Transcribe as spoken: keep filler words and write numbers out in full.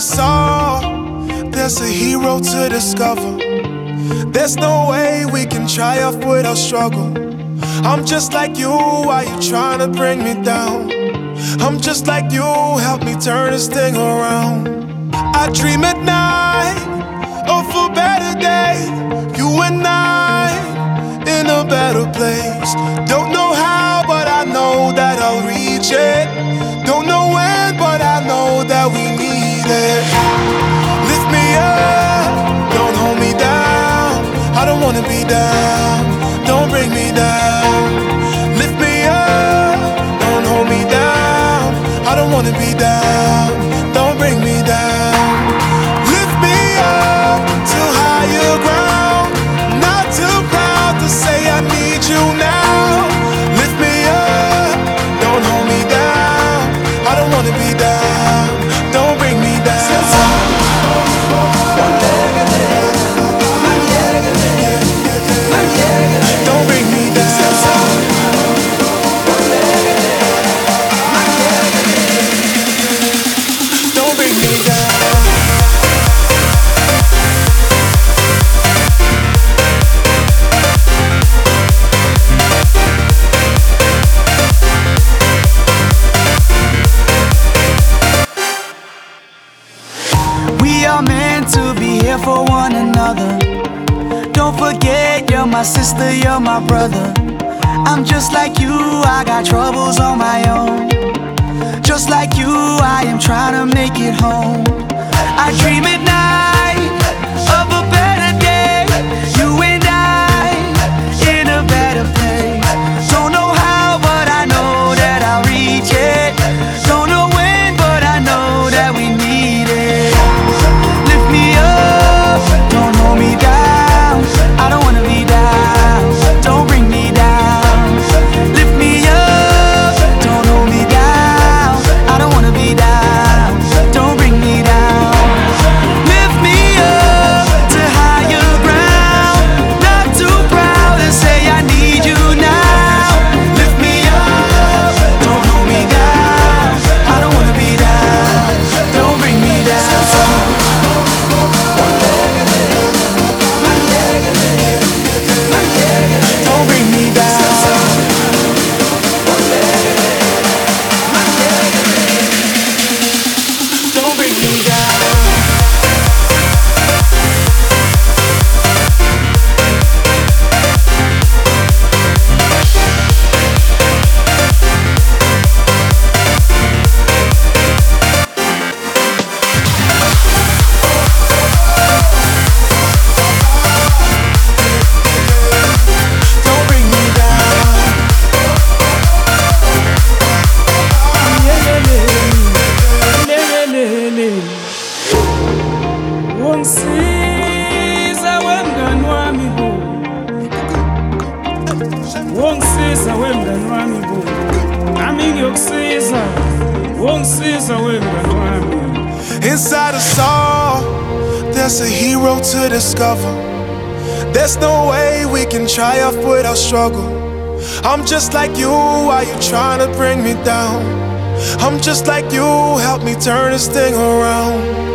us all, there's a hero to discover. There's no way we can triumph without struggle. I'm just like you, why you trying to bring me down? I'm just like you, help me turn this thing around. I dream at night of a better day, you and I in a better place. Don't know how, but I know that I'll reach it. Don't know when, but I know that we need it. Lift me up, don't hold me down. I don't wanna be down, don't bring me down. Lift me up, don't hold me down. I don't wanna be down, don't bring me down. Lift me up to higher ground. Not too proud to say I need you now. Lift me up, don't hold me down. I don't wanna be down, don't bring me down. Don't bring me down. Don't bring me down. We are meant to be here for one another. Don't forget, you're my sister, you're my brother. I'm just like you, I got troubles on my own. Just like you, I am trying to make it home. I dream at night of a better day, you and I in a better place. Don't know how, but I know that I'll reach it. Don't know when, but I know that we need it. Lift me up, don't hold me down. I don't wanna be down, don't bring me down. Lift me up, don't hold me down. I don't wanna be down, don't bring me down. Lift me up to higher ground. Not too proud to say I need you now. Lift me up, don't hold me down. I don't wanna be down, don't bring me down. Don't bring me down. Don't bring me down. Don't bring me down. Wongisiza wemngani wami bo, wongisiza wemngani wami bo, nami ngiyokusiza, wongisiza wemngani wami. Inside us all, there's a hero to discover. There's no way we can triumph without struggle. I'm just like you, why you trying to bring me down? I'm just like you, help me turn this thing around.